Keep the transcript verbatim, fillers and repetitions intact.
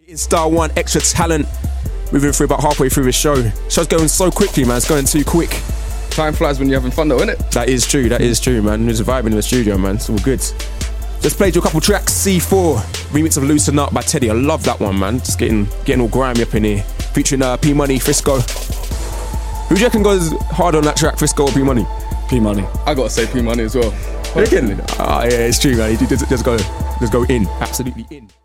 It's Star One Extra Talent. Moving through about halfway through the show. Show's going so quickly, man. It's going too quick. Time flies when you're having fun though, innit? That is true, that is true, man. There's a vibe in the studio, man. It's all good. Just played you a couple tracks. C four, remix of Loosen Up by Teddy. I love that one, man. Just getting getting all grimy up in here. Featuring uh, P Money, Frisco. Who do you reckon goes hard on that track, Frisco or P Money? P Money. I gotta say P Money as well. You reckon? Ah, yeah, it's true, man. You just, just go, just go in, absolutely in.